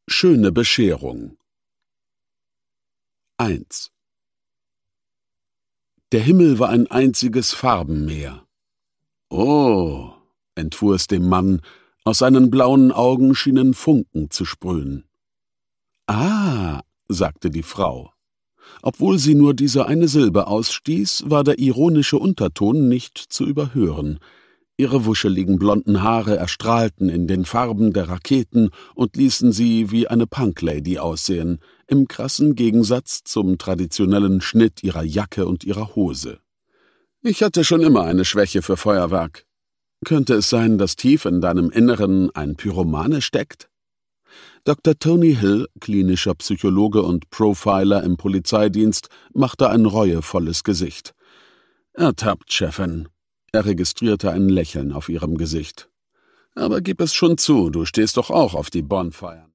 Schöne Bescherung. 1. Der Himmel war ein einziges Farbenmeer. »Oh«, entfuhr es dem Mann, aus seinen blauen Augen schienen Funken zu sprühen. »Ah«, sagte die Frau. Obwohl sie nur diese eine Silbe ausstieß, war der ironische Unterton nicht zu überhören. Ihre wuscheligen blonden Haare erstrahlten in den Farben der Raketen und ließen sie wie eine Punklady aussehen, im krassen Gegensatz zum traditionellen Schnitt ihrer Jacke und ihrer Hose. »Ich hatte schon immer eine Schwäche für Feuerwerk. Könnte es sein, dass tief in deinem Inneren ein Pyromane steckt?« Dr. Tony Hill, klinischer Psychologe und Profiler im Polizeidienst, machte ein reuevolles Gesicht. »Ertappt, Chefin.« Er registrierte ein Lächeln auf ihrem Gesicht. »Aber gib es schon zu, du stehst doch auch auf die Bonfeiern.«